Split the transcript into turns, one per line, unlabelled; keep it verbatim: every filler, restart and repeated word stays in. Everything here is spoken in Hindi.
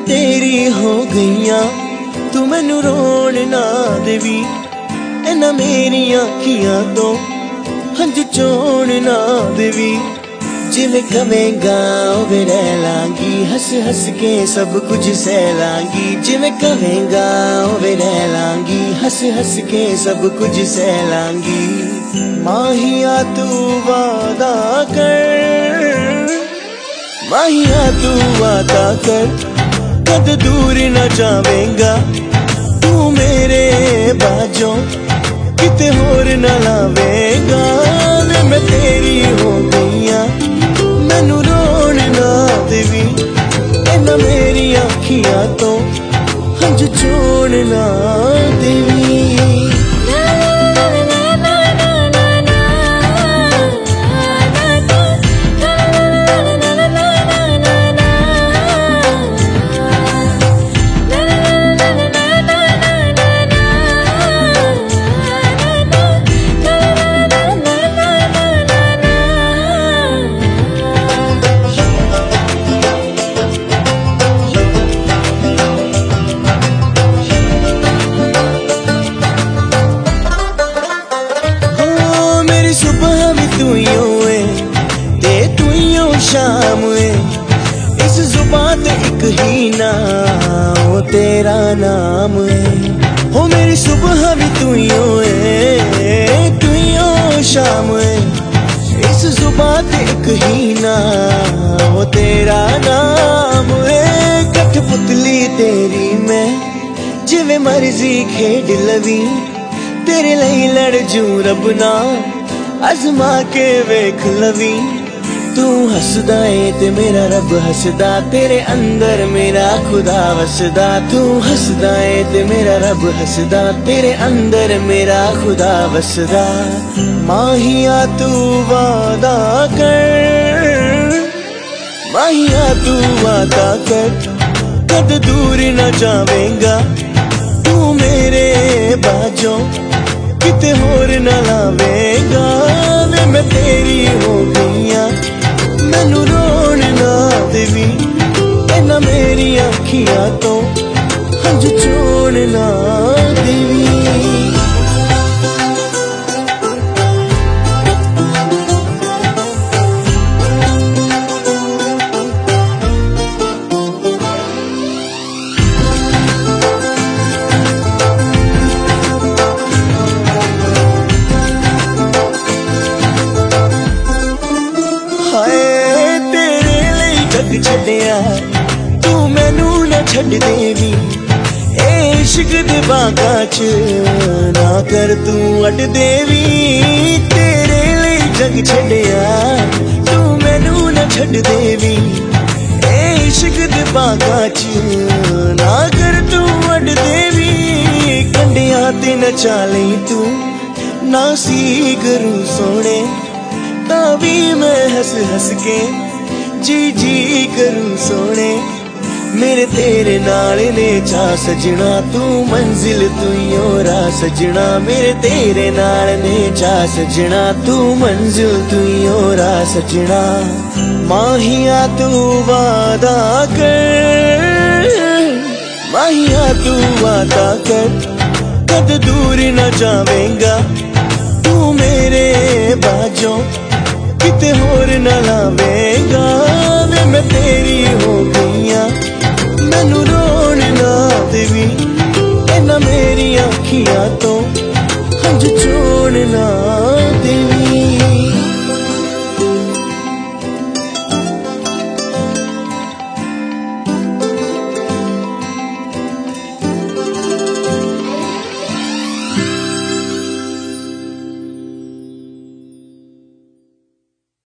तेरी हो गईया, तू मैनू रोन ना देवी। इन्हां मेरियां अखियां तो हंझ चोण ना देवी। जिवें कवेंगा उवें रह लांगी, हस हस के सब कुछ सह लांगी। जिवें कवेंगा उवें रह लांगी, हस हस के सब कुछ सह लांगी। माहिया तू वादा कर, माहिया तू वादा कर, कद दूर न जावेंगा तू मेरे बाजों, किते होर न लावेंगा। वे मैं तेरी हो गईया, मैनू रोन ना देवी। इन्हां मेरी अखियां तो हंझ चोण ना देवी। शाम है इस जुबान ते एक ही ना वो तेरा नाम है। हो मेरी सुबह भी तू ही है, तू ही हो शाम है इस जुबान ते एक ही ना वो तेरा नाम है। कठपुतली तेरी मैं जिवें मर्जी खेड लवी, तेरे लिए लड़ जू रब ना आजमा के वेख लवी। तू हसदा है ते मेरा रब हसदा, तेरे अंदर मेरा खुदा वसदा। तू हसदा है ते मेरा रब हसदा, तेरे अंदर मेरा खुदा वसदा। माहिया तू वादा कर, माहिया तू वादा कर, कद दूर न जावेंगा तू मेरे बाजों, किते होर न लावेंगा। वे मैं तेरी हो गईया, मैनू रोन ना देवी। इन्हां मेरी अखियां तो हंझ चोण ना देवी। छड्डिया तू मैनू न छड्ड देवी, ए इश्क दे बागां च ना कर तू अड देवी। तेरे लिए जग छड्डिया तू मैनू न छड्ड देवी, ए इश्क दे बागां च ना कर तू अड देवी। कंडियां ते नचा लई तू ना सी करूं सोने, तां भी मैं हस हस के जी जी करूं सोने। मेरे तेरे नाल ने चा सजना, तू मंजिल तू ही ओरा सजना। मेरे तेरे नाल ने चा सजना, तू मंजिल तू ही ओरा सजना। माहिया तू वादा कर, माहिया तू वादा कर, कद दूर न जावेंगा तू मेरे बाजों, किते होर न लावेंगा। वे मैं तेरी हो गईया, मैनू रोन ना देवी। इन्हां मेरी अखियां तो